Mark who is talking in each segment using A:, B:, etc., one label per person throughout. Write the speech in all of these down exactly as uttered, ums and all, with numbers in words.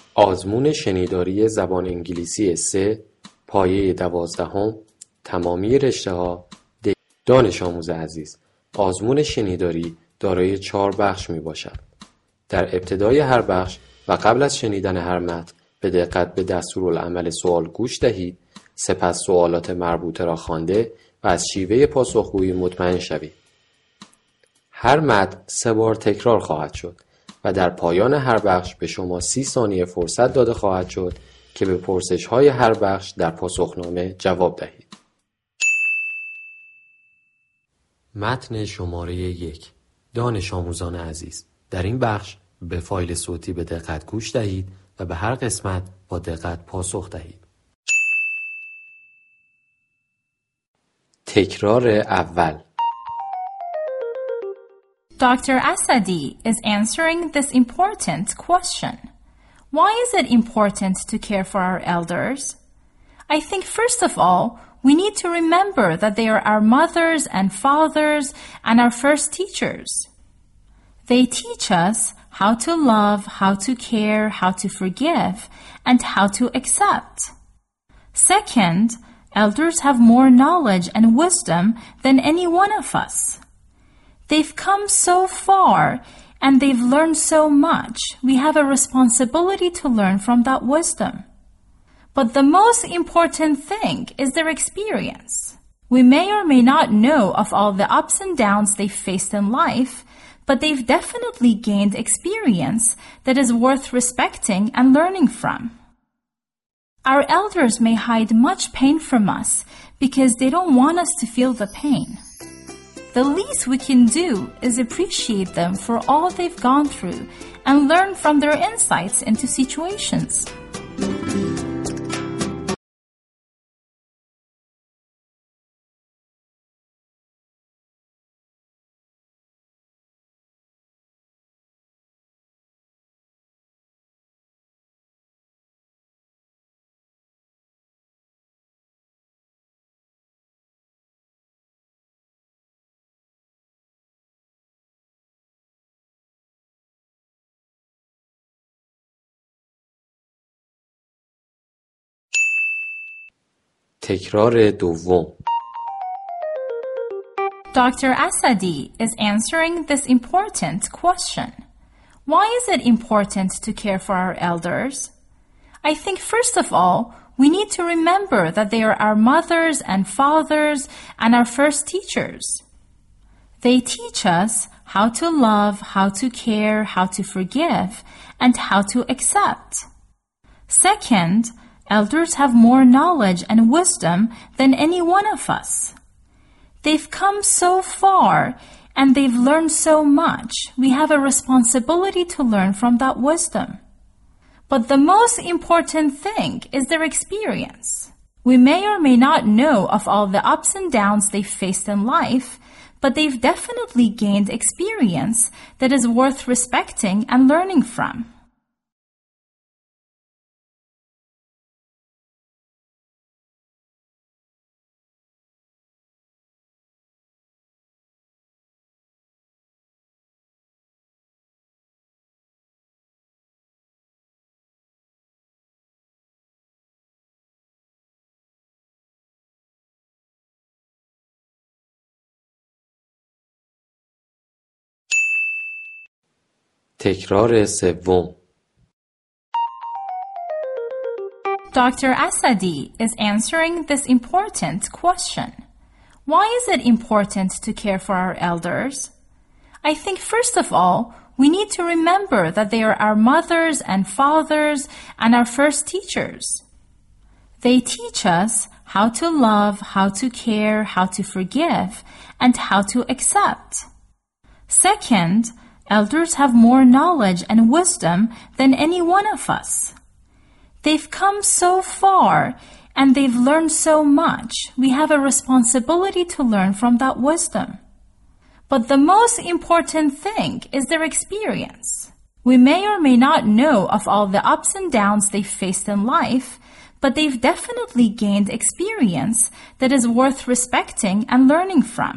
A: آزمون شنیداری زبان انگلیسی سه پایه دوازدهم تمامی رشته‌ها دانش آموز عزیز، آزمون شنیداری دارای چهار بخش می باشد. در ابتدای هر بخش و قبل از شنیدن هر متن به دقت به دستورالعمل سوال گوش دهید، سپس سوالات مربوطه را خوانده و از شیوه پاسخگویی مطمئن شوید. هر متن سه بار تکرار خواهد شد و در پایان هر بخش به شما سی ثانیه فرصت داده خواهد شد که به پرسش‌های هر بخش در پاسخنامه جواب دهید. متن شماره یک. دانش آموزان عزیز، در این بخش به فایل صوتی به دقت گوش دهید و به هر قسمت با دقت پاسخ دهید. تکرار اول.
B: Doctor Asadi is answering this important question. Why is it important to care for our elders? I think first of all, we need to remember that they are our mothers and fathers and our first teachers. They teach us how to love, how to care, how to forgive, and how to accept. Second, elders have more knowledge and wisdom than any one of us. They've come so far and they've learned so much. We have a responsibility to learn from that wisdom. But the most important thing is their experience. We may or may not know of all the ups and downs they've faced in life, but they've definitely gained experience that is worth respecting and learning from. Our elders may hide much pain from us because they don't want us to feel the pain. The least we can do is appreciate them for all they've gone through and learn from their insights into situations.
A: تکرار دوم.
B: Doctor Asadi is answering this important question. Why is it important to care for our elders? I think first of all, we need to remember that they are our mothers and fathers and our first teachers. They teach us how to love, how to care, how to forgive, and how to accept. Second, elders have more knowledge and wisdom than any one of us. They've come so far and they've learned so much. We have a responsibility to learn from that wisdom. But the most important thing is their experience. We may or may not know of all the ups and downs they've faced in life, but they've definitely gained experience that is worth respecting and learning from.
A: تکرار سوم.
B: Doctor Asadi is answering this important question. Why is it important to care for our elders? I think first of all, we need to remember that they are our mothers and fathers and our first teachers. They teach us how to love, how to care, how to forgive, and how to accept. Second, elders have more knowledge and wisdom than any one of us. They've come so far and they've learned so much. We have a responsibility to learn from that wisdom. But the most important thing is their experience. We may or may not know of all the ups and downs they've faced in life, but they've definitely gained experience that is worth respecting and learning from.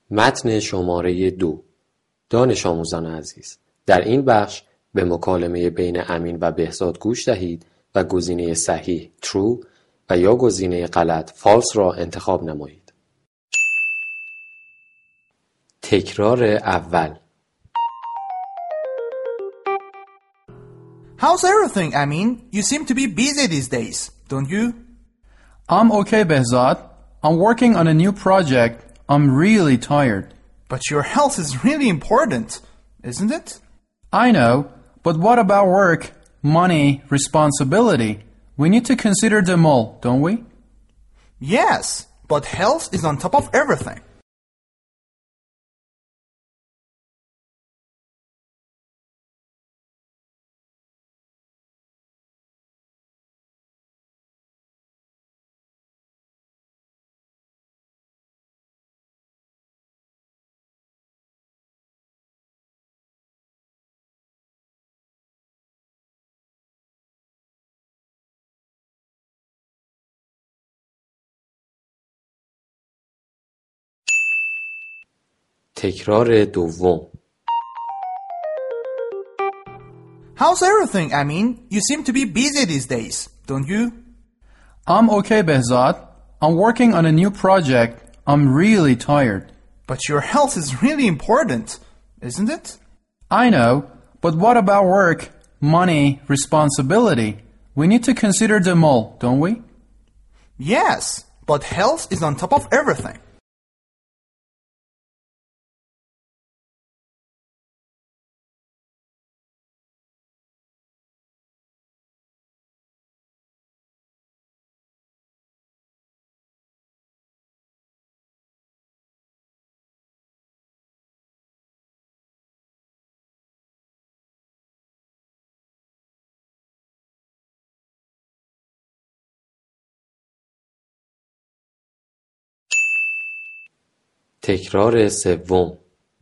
A: متن شماره دو. دانش آموزان عزیز، در این بخش به مکالمه بین امین و بهزاد گوش دهید و گزینه صحیح true و یا گزینه غلط false را انتخاب نمایید. تکرار اول.
C: How's everything, Amin? You seem to be busy these days, don't you?
D: I'm okay, Behzad. I'm working on a new project. I'm really tired.
C: But your health is really important, isn't it?
D: I know, but what about work, money, responsibility? We need to consider them all, don't we?
C: Yes, but health is on top of everything.
A: تکرار دوم.
C: How's everything, Amin? You seem to be busy these days, don't you?
D: I'm okay, Behzad. I'm working on a new project. I'm really tired.
C: But your health is really important, isn't it?
D: I know, but what about work, money, responsibility? We need to consider them all, don't we?
C: Yes, but health is on top of everything.
A: تکرار سوم.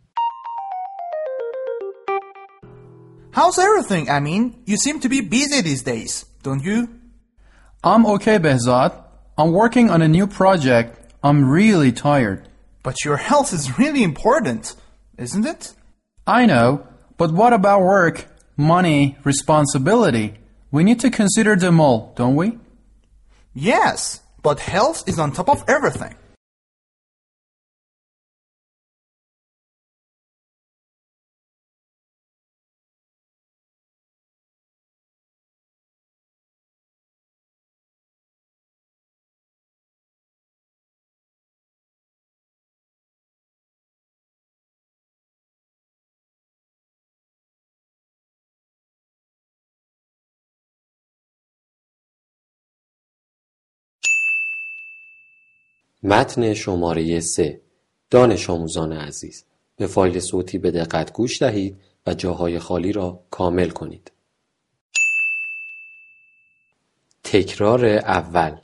C: How's everything, Amin? You seem to be busy these days, don't you?
D: I'm okay, Behzad. I'm working on a new project. I'm really tired.
C: But your health is really important, isn't it?
D: I know, but what about work, money, responsibility? We need to consider them all, don't we?
C: Yes, but health is on top of everything.
A: متن شماره سه. دانش آموزان عزیز، به فایل صوتی به دقت گوش دهید و جاهای خالی را کامل کنید. تکرار اول.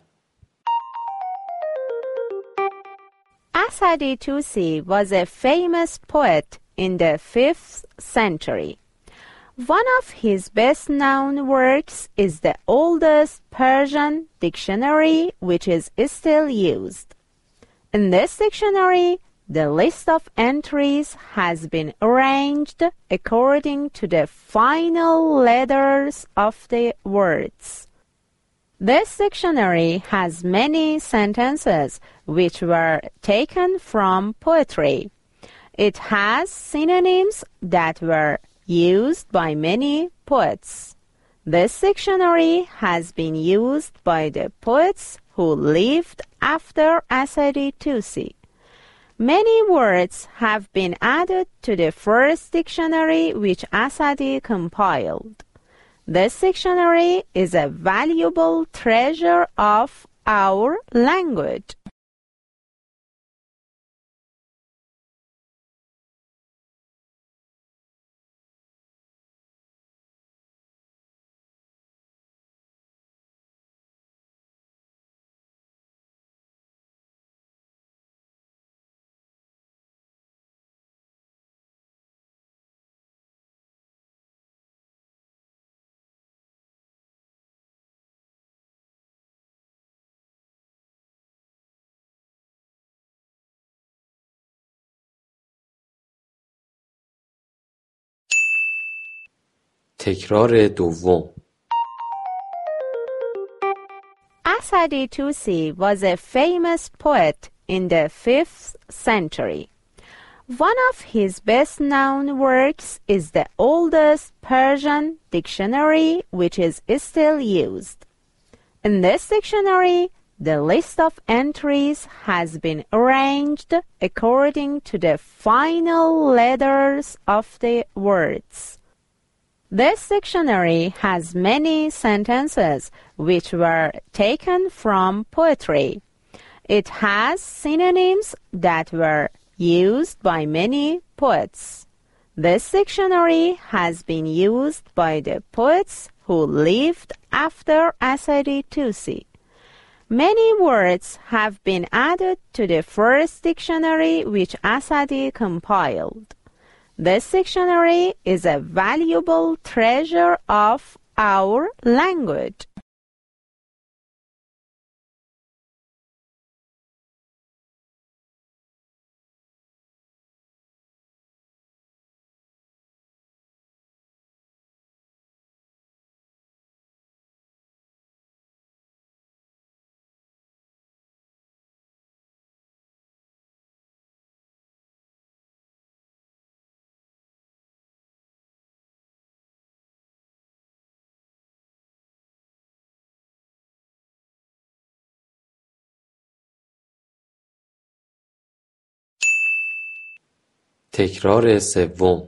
E: Asadi Tusi was a famous poet in the fifth century. One of his best-known works is the oldest Persian dictionary, which is still used. In this dictionary, the list of entries has been arranged according to the final letters of the words. This dictionary has many sentences which were taken from poetry. It has synonyms that were used by many poets. This dictionary has been used by the poets who lived after Asadi Tusi. Many words have been added to the first dictionary which Asadi compiled. This dictionary is a valuable treasure of our language.
A: تکرار دوم.
E: Asadi Tusi was a famous poet in the fifth century. One of his best-known works is the oldest Persian dictionary, which is still used. In this dictionary, the list of entries has been arranged according to the final letters of the words. This dictionary has many sentences which were taken from poetry. It has synonyms that were used by many poets. This dictionary has been used by the poets who lived after Asadi Tusi. Many words have been added to the first dictionary which Asadi compiled. This dictionary is a valuable treasure of our language.
A: تکرار سوم.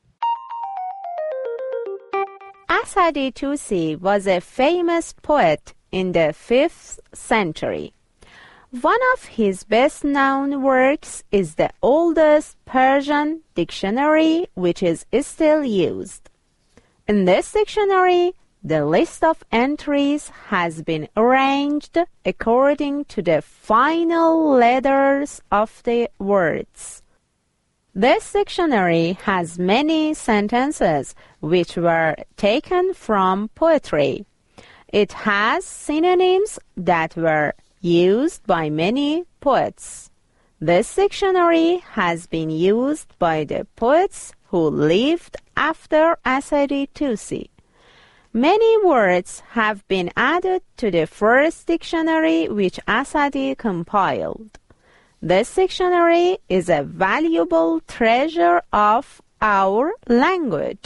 E: Asadi Tusi was a famous poet in the fifth century. One of his best-known works is the oldest Persian dictionary, which is still used. In this dictionary, the list of entries has been arranged according to the final letters of the words. This dictionary has many sentences which were taken from poetry. It has synonyms that were used by many poets. This dictionary has been used by the poets who lived after Asadi Tusi. Many words have been added to the first dictionary which Asadi compiled. This dictionary is a valuable treasure of our language.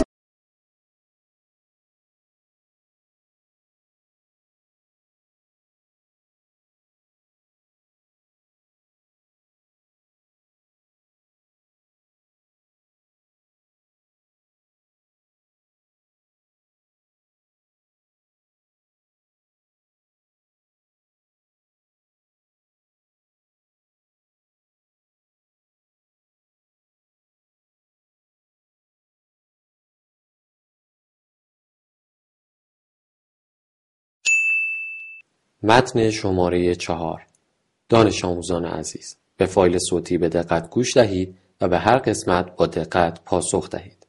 A: متن شماره چهار. دانش آموزان عزیز، به فایل صوتی به دقت گوش دهید و به هر قسمت با دقت پاسخ دهید.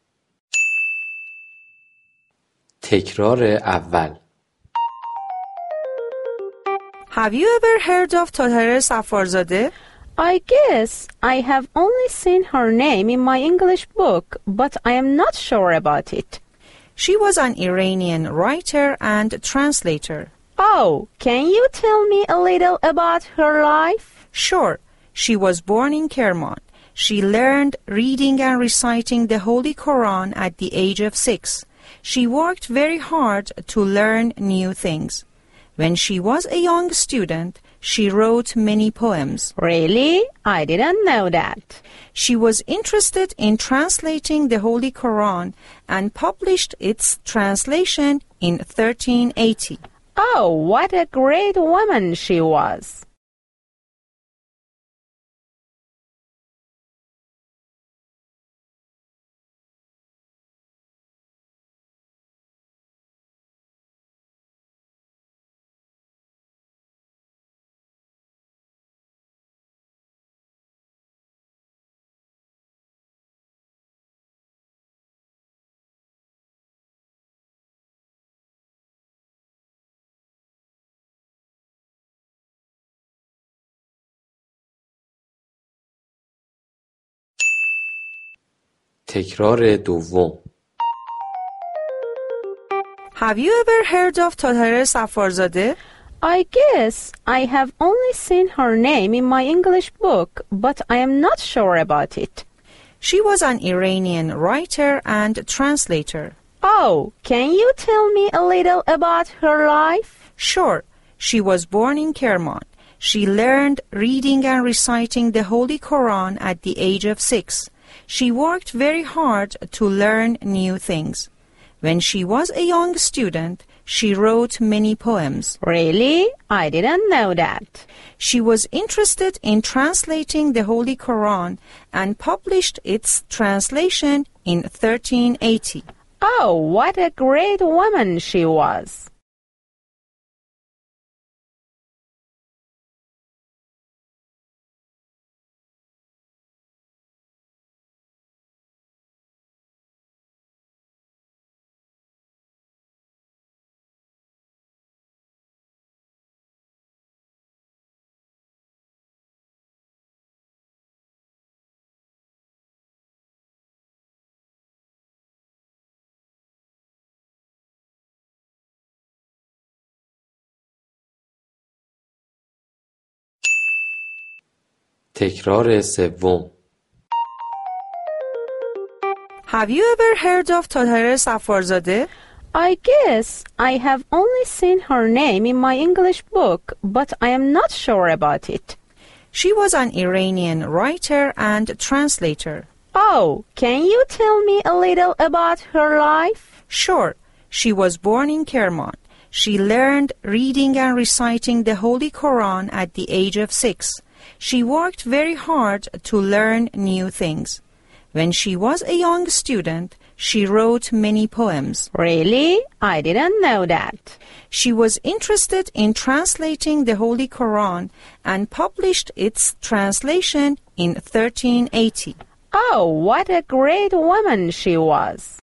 A: تکرار اول.
F: Have you ever heard of Taher Safarzadeh?
E: I guess I have only seen her name in my English book, but I am not sure about it.
F: She was an Iranian writer and translator.
E: Oh, can you tell me a little about her life?
F: Sure. She was born in Kerman. She learned reading and reciting the Holy Quran at the age of six. She worked very hard to learn new things. When she was a young student, she wrote many poems.
E: Really? I didn't know that.
F: She was interested in translating the Holy Quran and published its translation in thirteen eighty.
E: Oh, what a great woman she was!
A: تکرار دوم.
F: Have you ever heard of Taher Safarzadeh?
E: I guess I have only seen her name in my English book, but I am not sure about it.
F: She was an Iranian writer and translator.
E: Oh, can you tell me a little about her life?
F: Sure. She was born in Kerman. She learned reading and reciting the Holy Quran at the age of six. She worked very hard to learn new things. When she was a young student, she wrote many poems.
E: Really? I didn't know that.
F: She was interested in translating the Holy Quran and published its translation in thirteen eighty.
E: Oh, what a great woman she was.
A: تکرار سوم.
F: Have you ever heard of Taher Safarzadeh?
E: I guess I have only seen her name in my English book, but I am not sure about it.
F: She was an Iranian writer and translator.
E: Oh, can you tell me a little about her life?
F: Sure. She was born in Kerman. She learned reading and reciting the Holy Quran at the age of six. She worked very hard to learn new things. When she was a young student, she wrote many poems.
E: Really? I didn't know that.
F: She was interested in translating the Holy Quran and published its translation in thirteen eighty.
E: Oh, what a great woman she was.